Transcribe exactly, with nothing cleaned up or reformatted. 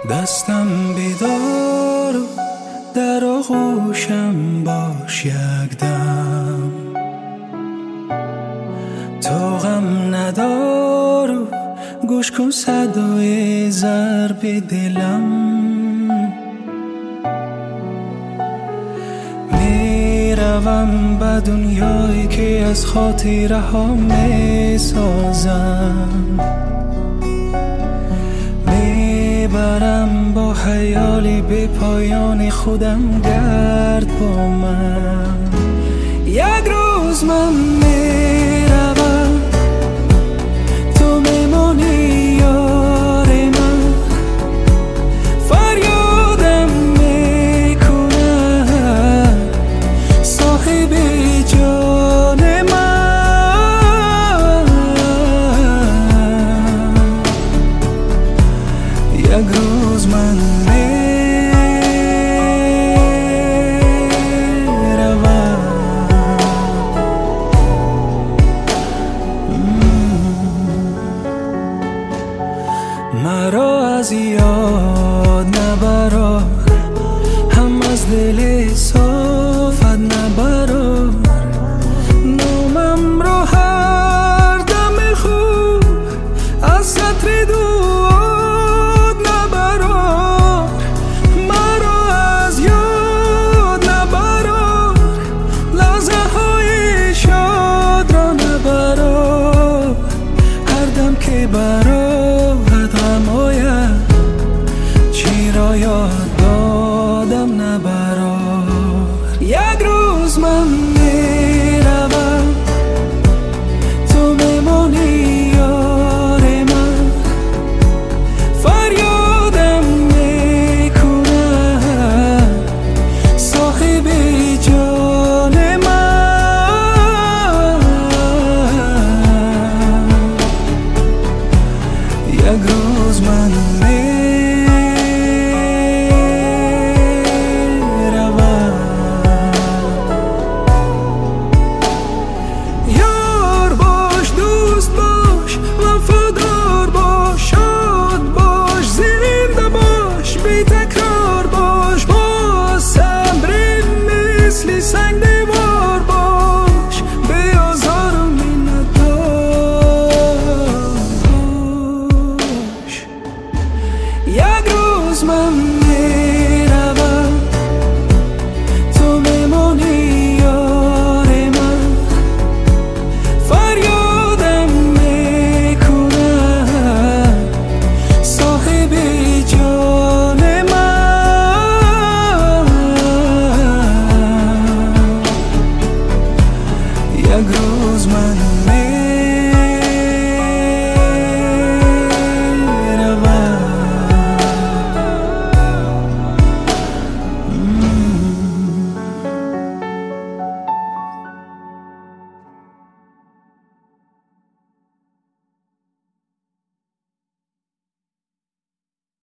دستم بیدار و در آغوشم باش یک دم، تو غم ندار و گوش کن صدای ضرب دلم. میروم به دنیایی که از خاطره ها میسازم، میبرم با خیالی به پایان خودم، گرد با من. یک روز من میروم تو میمانی یار من، فریادم میکنم صاحب جان من. یک روز من مرا از یاد نبرا، هم از دل صافت نبرا، نامم را هر دم خوب از سطر دعات نبرا. مرا از یاد نبرا، لحظه های شاد را نبرا، هر دم که برا چی را یاد دادم نبرا. یک روز من